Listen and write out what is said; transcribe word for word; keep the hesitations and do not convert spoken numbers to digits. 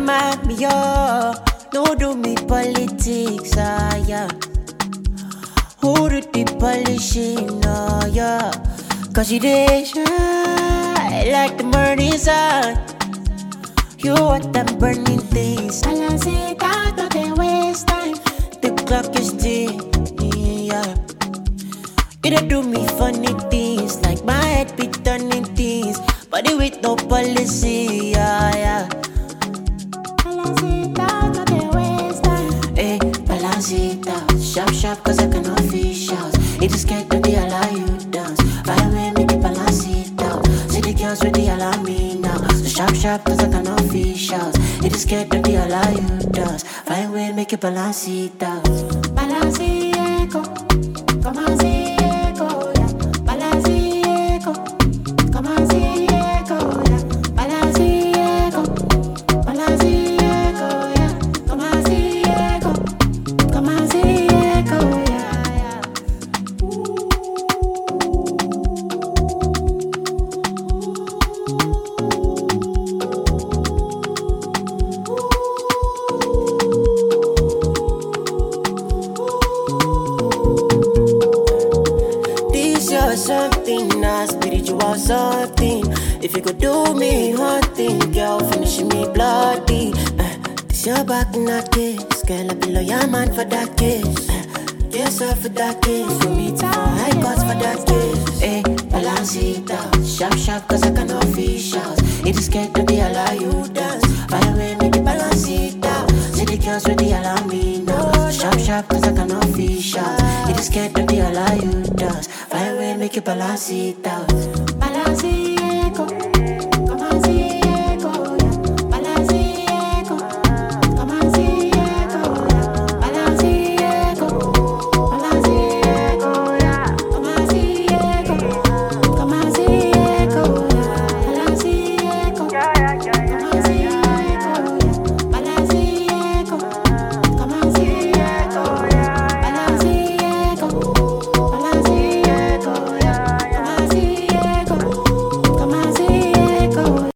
mark me up. No do me politics, ah yeah. Who do the polishing, oh yeah. Cause you dey shine like the morning sun. You want them burning things. Balance it out, not dey waste time. The clock is ticking, yeah. You dey do me funny things, like my head be turning things. Body with no policy, yeah, yeah. Balance it out, not dey waste time. Eh, balance it out. Sharp, sharp, cause I cannot fish out. It is scared to be allow you dance. Find way, make it balance it out. See the girls with the allow me now. So sharp, sharp, cause I cannot fish out. It is scared to be allow you dance. Find way, make it balance it out. Balance it, go. Come on, see it, go, yeah. Balance it, go. Come on, see it, go, yeah. Balance it, go. Balance it, go, yeah. Come on, see it, go. Come on, see it, go, yeah, yeah. This your something, nah, spiritual something. If you could do me hunting, girl, finishing me bloody. Uh, this your back in that case, girl, I be loyal man for that case. Uh, yes, sir, for that case. You meet for high cost for that case. Hey, balance it out, sharp, sharp, cause I cannot fish out. It is scared to be allow you dance. Find way, make it balance it out. See the girls with the allow me now. Sharp, sharp, cause I cannot fish out. It is scared to be allow you dance. Find way, make it balance it out.